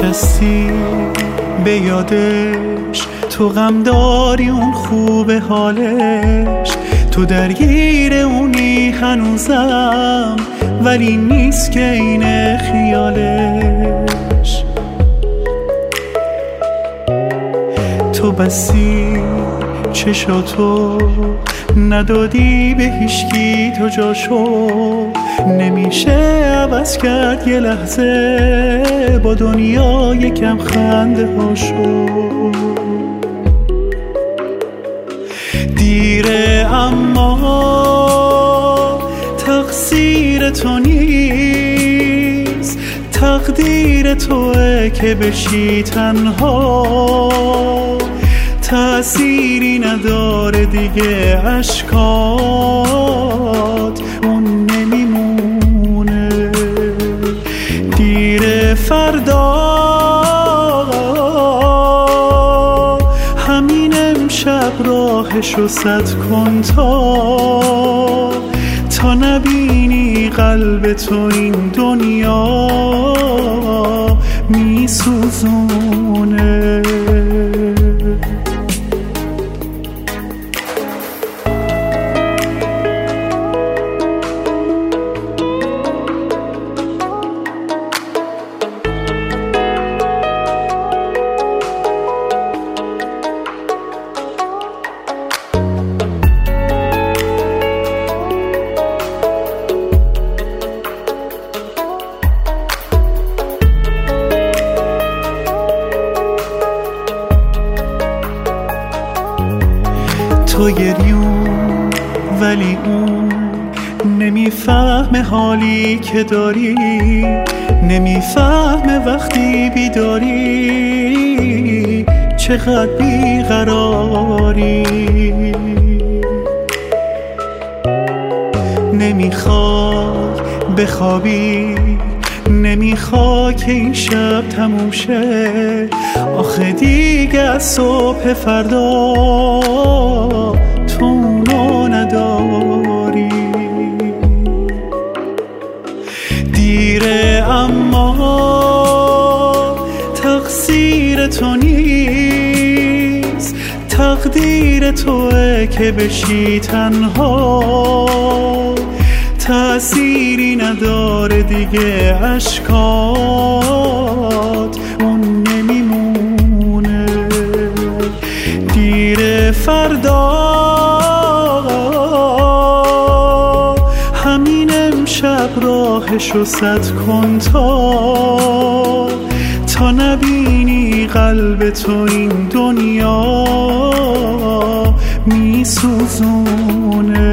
نشستی به یادش، تو غم داری اون خوب حالش، تو درگیر اونی هنوزم ولی نیست که اینه خیالش. تو بستی چشاتو ندادی به هیچکی تو جاشو، نمیشه عوض کرد یه لحظه با دنیا یکم خنده هاشو. دیره اما تقصیر تو نیست، تقدیر توه که بشی تنها، تأثیری نداره دیگه اشکات اون نمیمونه. دیر فردا همین امشب راهشو سد کن تا نبینی قلب تو این دنیا میسوزونه. تو گریون ولی اون نمیفهمه حالی که داری، نمیفهمه وقتی بیداری چقدر بیقراری. نمیخواد بخوابی، نمیخواد که این شب تموم شه، آخه دیگه از صبح فردا تو اونو نداری. دیره اما تقصیر تو نیست، تقدیر توه که بشی تنها، تأثیری نداره دیگه اشکات اون نمیمونه. دیر فردا همین امشب راهشو سد کن تا نبینی قلب تو این دنیا میسوزونه.